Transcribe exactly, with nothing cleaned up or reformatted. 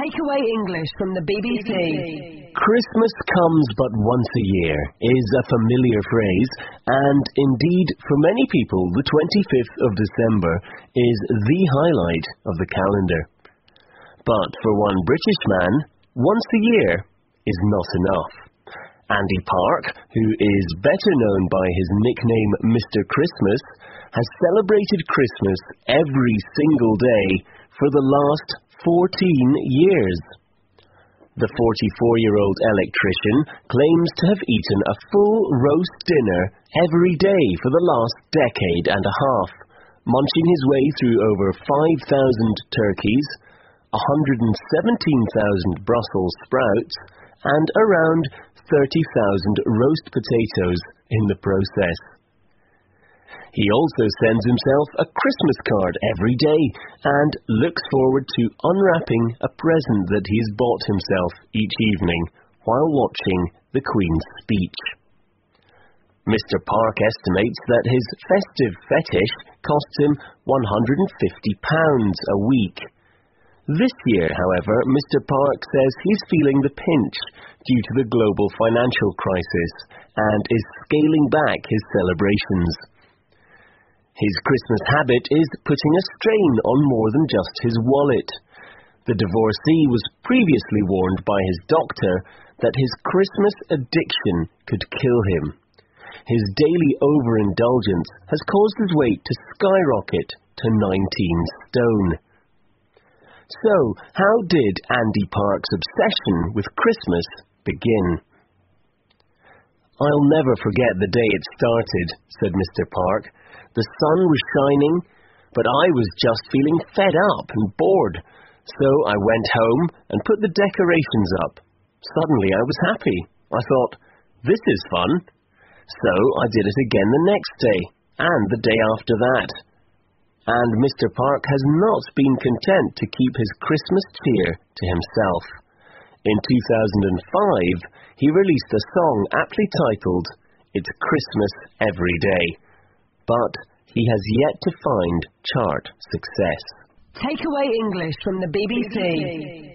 Takeaway English from the B B C. Christmas comes but once a year is a familiar phrase, and indeed for many people the twenty-fifth of December is the highlight of the calendar. But for one British man, once a year is not enough. Andy Park, who is better known by his nickname Mister Christmas, has celebrated Christmas every single day for the last fourteen years. The forty-four-year-old electrician claims to have eaten a full roast dinner every day for the last decade and a half, munching his way through over five thousand turkeys, one hundred seventeen thousand Brussels sprouts, and around thirty thousand roast potatoes in the process. He also sends himself a Christmas card every day and looks forward to unwrapping a present that he's bought himself each evening while watching the Queen's speech. Mister Park estimates that his festive fetish costs him one hundred fifty pounds a week. This year, however, Mister Park says he's feeling the pinch due to the global financial crisis and is scaling back his celebrations. His Christmas habit is putting a strain on more than just his wallet. The divorcee was previously warned by his doctor that his Christmas addiction could kill him. His daily overindulgence has caused his weight to skyrocket to nineteen stone. So, how did Andy Park's obsession with Christmas begin? "I'll never forget the day it started," said Mister Park. "The sun was shining, but I was just feeling fed up and bored, so I went home and put the decorations up. Suddenly I was happy. I thought, this is fun. So I did it again the next day, and the day after that." And Mister Park has not been content to keep his Christmas cheer to himself. In two thousand five, he released a song aptly titled, "It's Christmas Every Day." But he has yet to find chart success. Takeaway English from the B B C.